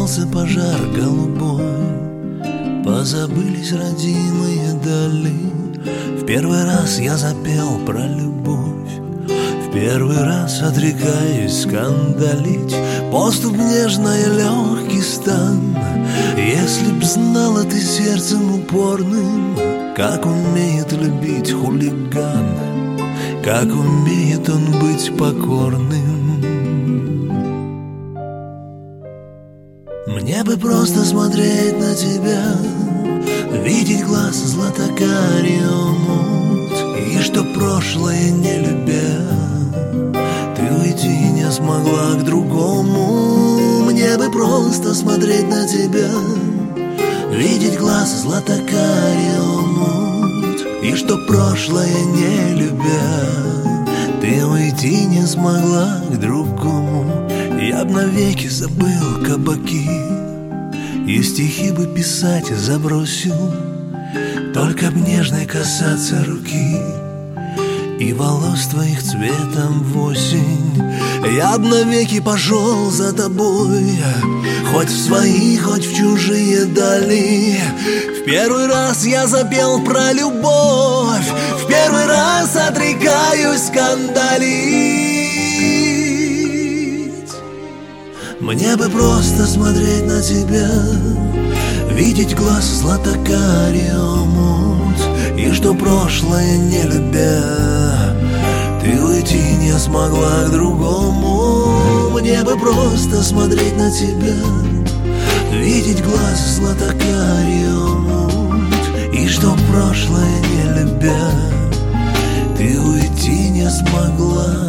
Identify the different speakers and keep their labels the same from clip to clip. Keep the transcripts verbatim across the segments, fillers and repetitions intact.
Speaker 1: разгорелся пожар голубой, позабылись родимые дали. В первый раз я запел про любовь, в первый раз отрекаюсь скандалить. Поступ нежный, легкий стан. Если б знала ты сердцем упорным, как умеет любить хулиган, как умеет он быть покорным. Мне бы просто смотреть на тебя, видеть глаз златокарий омут, и что прошлое не любя, ты уйти не смогла к другому. Мне бы просто смотреть на тебя, видеть глаз златокарий омут, и что прошлое не любя, ты уйти не смогла к другому. Я б навеки забыл кабаки, и стихи бы писать забросил, только б нежной касаться руки и волос твоих цветом в осень. Я б навеки пошел за тобой, хоть в свои, хоть в чужие дали. В первый раз я запел про любовь, в первый раз отрекаюсь скандалить. Мне бы просто смотреть на тебя, видеть глаз златокарий омут, и что прошлое не любя, ты уйти не смогла к другому. Мне бы просто смотреть на тебя, видеть глаз златокарий омут, и что прошлое не любя, ты уйти не смогла.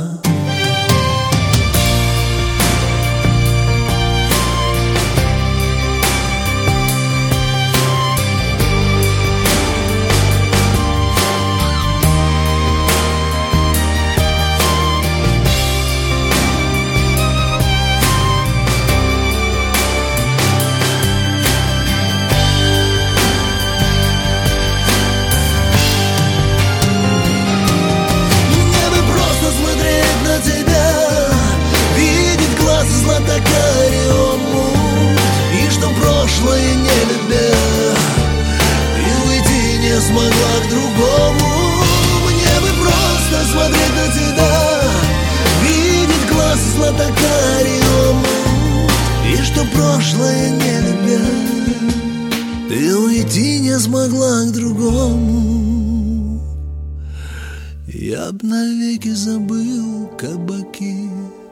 Speaker 1: Златокарий омут, и что прошлое не любя, и уйти не смогла к другому. Мне бы просто смотреть на тебя, видеть глаз златокарий омут, и что прошлое не любя, ты уйти не смогла к другому. Я б навеки забыл кабаки,